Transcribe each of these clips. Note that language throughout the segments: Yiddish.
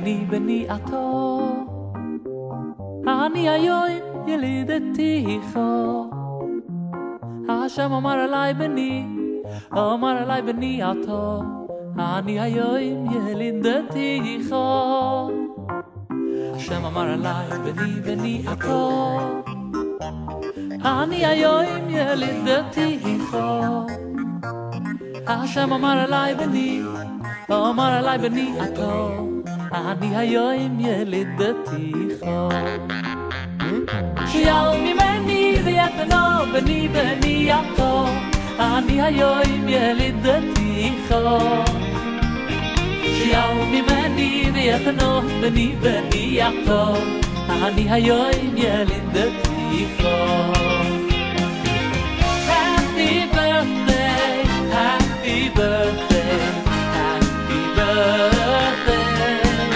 בני אתו אני היום ילידתיך השם אמר עליי בני אתו אני היום ילידתיך השם אמר עליי בני אתו אני היום ילידתיך השם אמר עליי בני אתו אני היום ילידתיך שיעל ממני ויתנו בני אתו אני היום ילידתיך שיעל ממני ויתנו בני אתו אני היום ילידתיך Happy birthday, happy birthday, happy birthday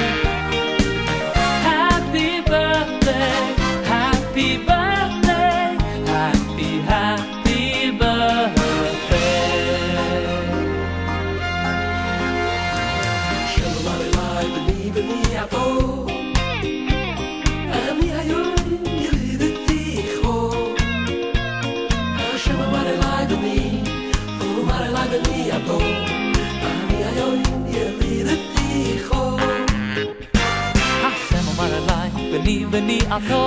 Happy birthday, happy birthday, happy birthday Shalom alay bni ato Ani hayom yelidetich Hashem amar alay bni ato Ani hayom yelidetich Hashem amar alay bni ato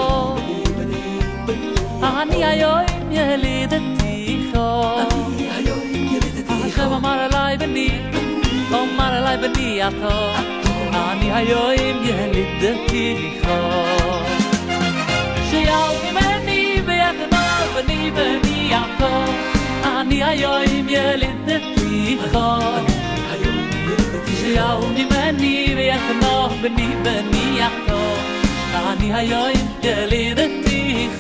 אני היום ילידתיך השם אמר עליי בני אתו אני היום ילידתיך שיעל ממני ויתנו בני אתו אני היום ילידתיך שיעל ממני ויתנו בני אתו אני היום ילידתיך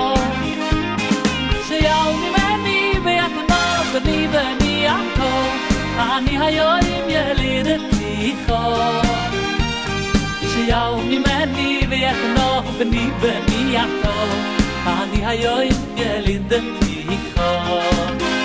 שיעל ממני ויתנו בני אתו אני היום ילידתיך שיעל ממני ויתנו בני אתו אני היום ילידתיך